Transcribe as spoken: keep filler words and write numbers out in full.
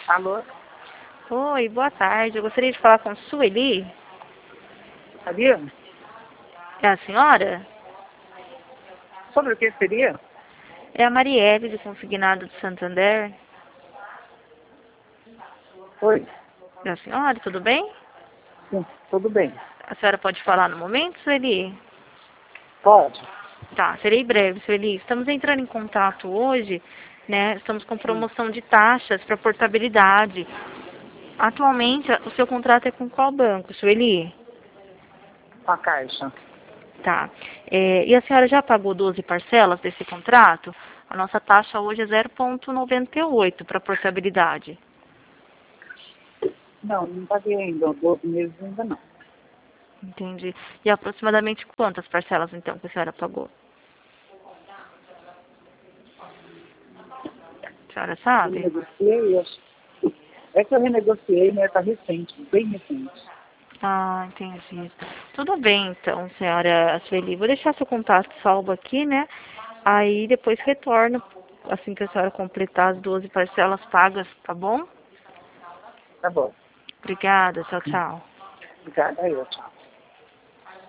Alô? Oi, boa tarde. Eu gostaria de falar com a Sueli. Sabia? É a senhora? Sobre o que seria? É a Marielle, do Consignado de Santander. Oi. É a senhora, tudo bem? Sim, tudo bem. A senhora pode falar no momento, Sueli? Pode? Tá, serei breve, Sueli. Estamos entrando em contato hoje, né? Estamos com Sim. promoção de taxas para portabilidade. Atualmente, o seu contrato é com qual banco, Sueli? Com a Caixa. Tá. É, e a senhora já pagou doze parcelas desse contrato? A nossa taxa hoje é zero vírgula noventa e oito para portabilidade. Não, não paguei ainda. doze meses ainda não. Entendi. E aproximadamente quantas parcelas, então, que a senhora pagou? A senhora Eu sabe? renegociei, acho. É que eu renegociei, né? Tá recente, bem recente. Ah, entendi. Tudo bem, então, senhora Sueli. Vou deixar seu contato salvo aqui, né? Aí depois retorno, assim que a senhora completar as doze parcelas pagas, tá bom? Tá bom. Obrigada, tchau, tchau. Obrigada, eu, tchau.